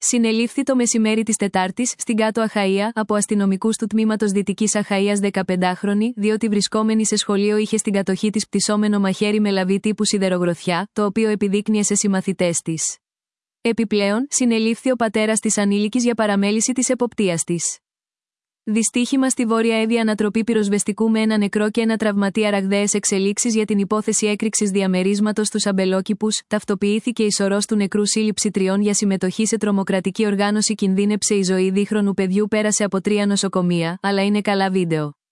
Συνελήφθη το μεσημέρι της Τετάρτης, στην Κάτω Αχαΐα, από αστυνομικούς του τμήματος Δυτικής Αχαΐας 15χρονη, διότι βρισκόμενη σε σχολείο είχε στην κατοχή της πτυσσόμενο μαχαίρι με λαβή τύπου σιδερογροθιά, το οποίο επιδείκνυε σε συμμαθητές της. Επιπλέον, συνελήφθη ο πατέρας της ανήλικης για παραμέληση της εποπτείας της. Δυστύχημα στη Βόρεια Εύβοια, ανατροπή πυροσβεστικού με ένα νεκρό και ένα τραυματία. Ραγδαίες εξελίξεις για την υπόθεση έκρηξης διαμερίσματος στους Αμπελόκηπους. Ταυτοποιήθηκε η σωρός του νεκρού. Σύλληψη 3 για συμμετοχή σε τρομοκρατική οργάνωση. Κινδύνεψε η ζωή δίχρονου παιδιού. Πέρασε από 3 νοσοκομεία, αλλά είναι καλά βίντεο.